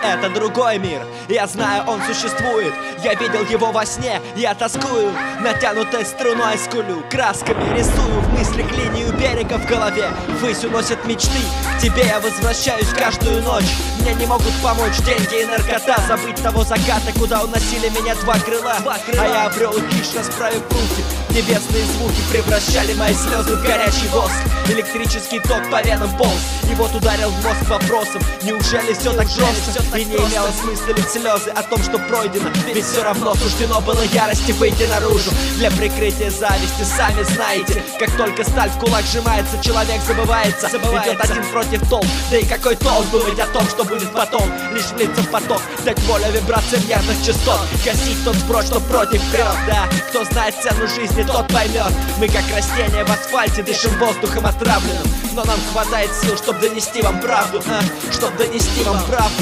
это другой мир. Я знаю, он существует, я видел его во сне. Я тоскую, натянутой струной скулю, красками рисую в мыслях линию берега в голове. Ввысь уносят мечты, к тебе я возвращаюсь каждую ночь. Мне не могут помочь деньги и наркота, забыть того заката, куда уносили меня два крыла. А я обрел их лишь, расправив руки. Небесные звуки превращали мои слезы в горячий воск. Электрический ток по венам полз, и вот ударил в мозг вопросом: неужели все так просто? И не имело смысла ведь слезы о том, что пройдено, ведь все равно суждено было ярости выйти наружу. Для прикрытия зависти, сами знаете, как только сталь в кулак сжимается, человек забывается. Идет один против толп, да и какой толк думать о том, что будет потом? Лишь влиться в поток, дать волю вибрациям нервных частот, гасить тот сброд, что против прет. Да, кто знает цену жизни, тот поймет. Мы как растения в асфальте, дышим воздухом отравленным, но нам хватает сил, чтобы донести вам правду, чтобы донести вам правду.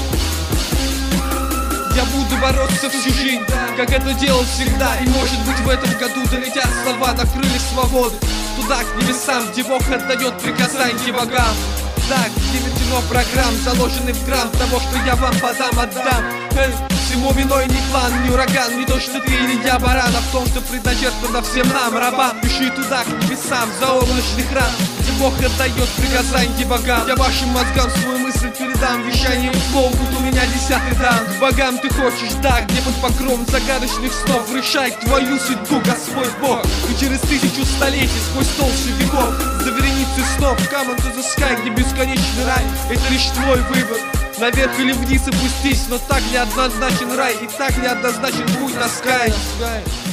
Я буду бороться всю жизнь, как это делал всегда. И может быть в этом году долетят слова на крыльях свободы, туда, к небесам, где Бог отдает приказания богам. Так, где вертено программ, заложенный в грамм того, что я вам подам, отдам. Всему виной не план, не ураган, не то, что ты или я баран, а в том, что предначертано всем нам, рабам. Пиши туда, к небесам, за облачный храм, где Бог отдает приказания богам. Я вашим мозгам свою мысль передам, вещанием слов, тут у меня 10-й дан. К богам ты хочешь, да, где под покровом загадочных снов решай твою судьбу, Господь Бог. И через 1000 столетий, сквозь толщу веков, за вереницей снов, come to the sky, где бесконечный рай. Это лишь твой выбор, наверх или вниз опустись, но так неоднозначен рай, и так неоднозначен путь на Sky.